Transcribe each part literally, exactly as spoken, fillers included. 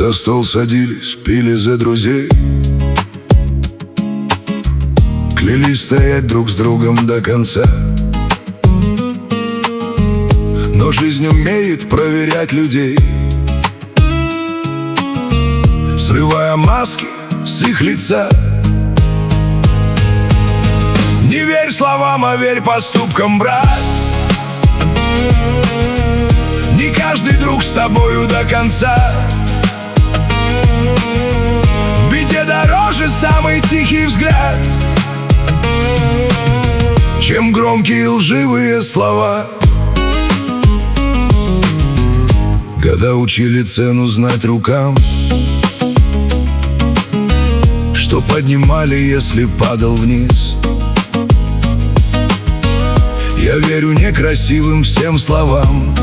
За стол садились, пили за друзей, клялись стоять друг с другом до конца. Но жизнь умеет проверять людей, срывая маски с их лица. Не верь словам, а верь поступкам, брат. Не каждый друг с тобою до конца. В беде дороже самый тихий взгляд, чем громкие лживые слова. Года учили цену знать рукам, что поднимали, если падал вниз. Я верю некрасивым всем словам,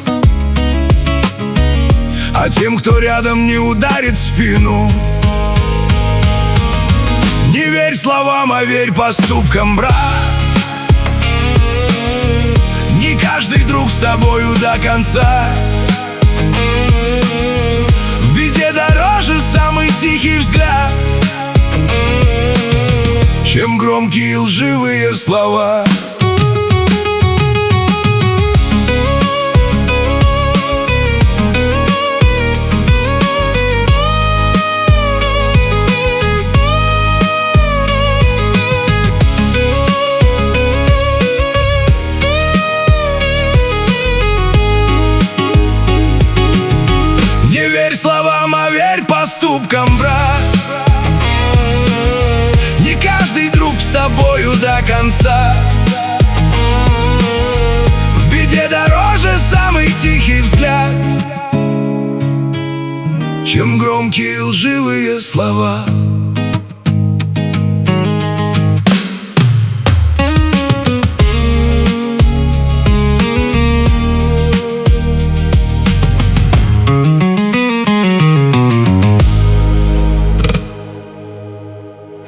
а тем, кто рядом, не ударит в спину. Не верь словам, а верь поступкам, брат. Не каждый друг с тобою до конца. В беде дороже самый тихий взгляд, чем громкие лживые слова. Не верь словам, а верь поступкам, брат. Не каждый друг с тобою до конца. В беде дороже самый тихий взгляд, чем громкие лживые слова.